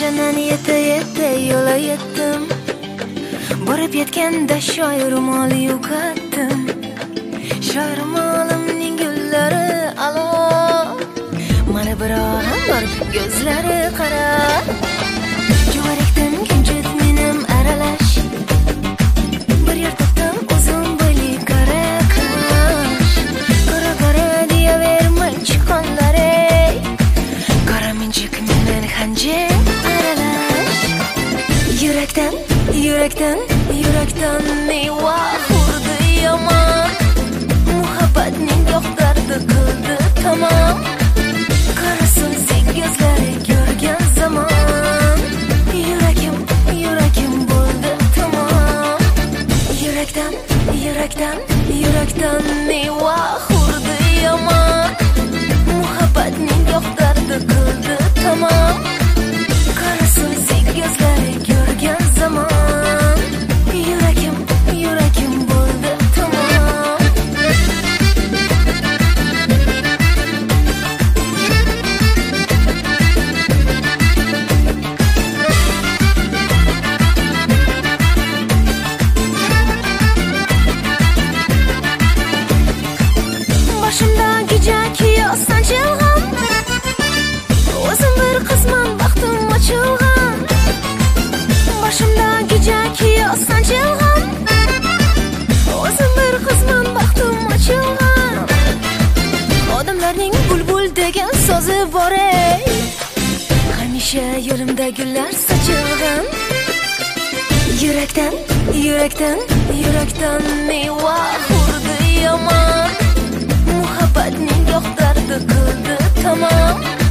O'shandan yeta yo'la yetdim. Borib yetganda shoir ro'moli yo'qotdim. Shoir ro'molimning gullari alo. Mana birohim bor ko'zlari qara. Juvarakdan kunjut menim aralash. Bir yertaqdan uzun bo'yli qara qash. Qora deyaverma chiqqanlari. Qara minchiq mening hanjir aralash. Yurakdan meva urdi yomon. Muhabbatning yo'qdardi qildi tamom. Qarasin sen ko'zlari ko'rgan zamon. Yuragim bo'ldi tamom. Yurakdan meva urdi yomon. Muhabbatning yo'qdardi qildi tamom. Qarasin sen ko'zlari ko'rgan zamon. Yuragim bo'ldi tamom. Boshimdagi jaki yozsan chilg'am. O'zim bir qizman baxtim ochilgan. Boshimdagi jaki yozsan chilg'am. O'zim bir qizman baxtim ochilgan. Odamlarning bulbul degan so'zi bor ey. Hamisha yo'limda gullar sochilgan. Yurakdan meva urdi yomon. Muhabbatning yo'qdardi qildi tamom.